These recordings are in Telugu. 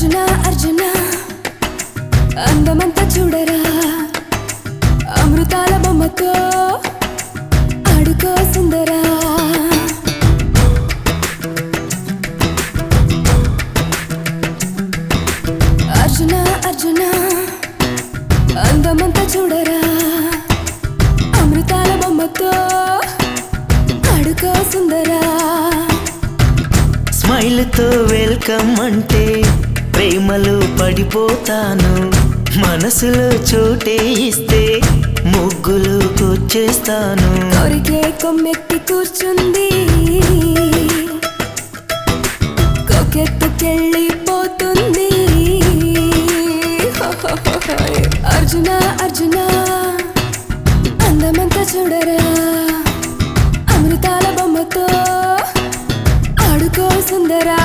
అర్జున అర్జున అందమంతా చూడరా అమృతాల బొమ్మతో ఆడుకో సుందరా అర్జున అర్జున అందమంతా చూడరా అమృతాల బొమ్మతో ఆడుకో సుందరా స్మైల్ తో వెల్కమ్ అంటే ప్రేమలో పడిపోతాను మనసులో చోటే ఇస్తే ముగ్గులు కూర్చేస్తాను కోరికే కొమ్మెక్కి కూర్చుంది కొకెత్తుకెళ్ళిపోతుంది అర్జున అర్జున అందమంతా చూడరా అమృతాల బొమ్మతో ఆడుకో సుందరా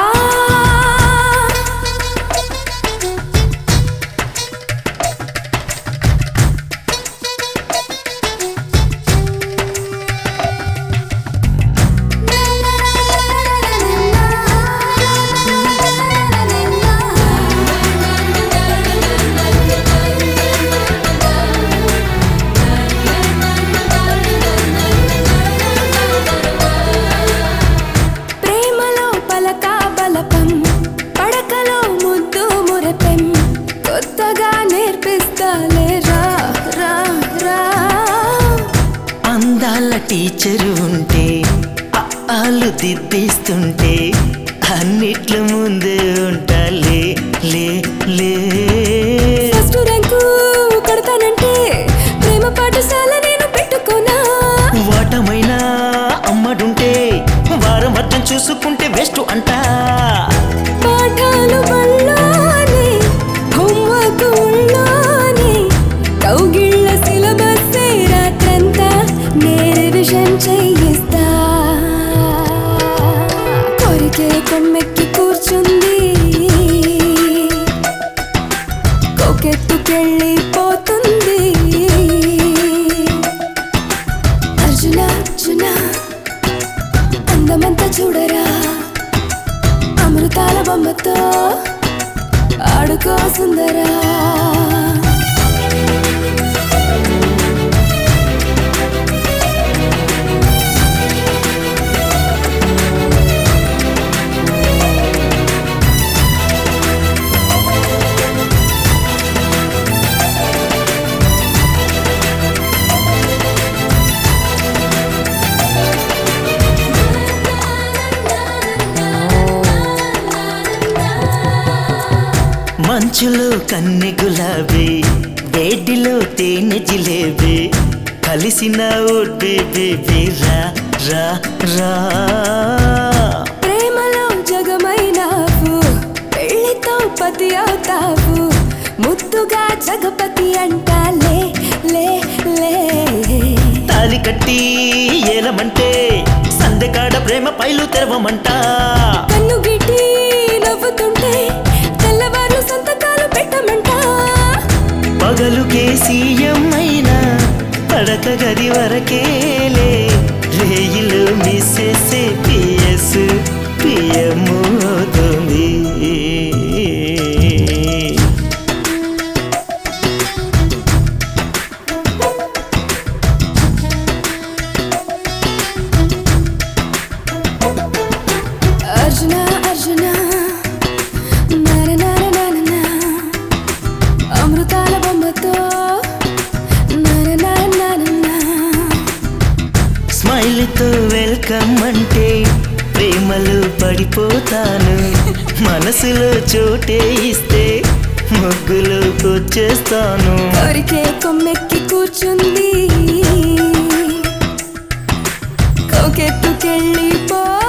అందాల టీచరు ఉంటే ఆలు దిద్దిస్తుంటే అన్నిట్లో ముందే ఉంటా లే లే లే ఫస్ట్ ర్యాంకు కొడతానంటే ప్రేమ పాఠశాల నేను పెట్టుకోనా వాటమైనా అమ్మడుంటే వారం అర్థం చూసుకుంటే బెస్ట్ అంటా పాఠాలు బళ్ళోనే హోంవర్క్ ఉళ్ళోనే కౌగిళ్ళ సిలబస్ రాత్రంతా నే రివిజన్ చేయిస్తా కోరికే కొమ్మెక్కి కూర్చుంది కోకెత్తుకెళ్ళిపోతుంది అర్జున అర్జున అందమంతా చూడరా అమృతాల బొమ్మతో ఆడుకో సుందరా మంచులో కన్నె గులాబీ వేడిలో తేనె జిలేబీ కలిసిన బేబీ రా రా రా ప్రేమలో జగమైనావు పెళ్లితో పతి అవుతావు ముద్దుగా జగపతి అంటా లే లే లే తాలి కట్టి ఏలమంటే సందెకాడ ప్రేమ పైలు తెరవమంట కన్ను గిట్టి నవ్వుతుంటే తెల్లవారు సంతకాలు పెట్టమంట పగలుకే సీఎం అయినా పడక గది వరకేలే రేయిలో మిస్సెస్ పిఎస్ పిఎం అవుతుంది అర్జున అర్జున అమృతాల బొమ్మతో స్మైల్ తో వెల్కమ్ అంటే ప్రేమలో పడిపోతాను మనసులో చోటే ఇస్తే ముగ్గులోకి వచ్చేస్తాను కోరికే కొమ్మెక్కి కూర్చుంది కోకెత్తుకెళ్ళిపో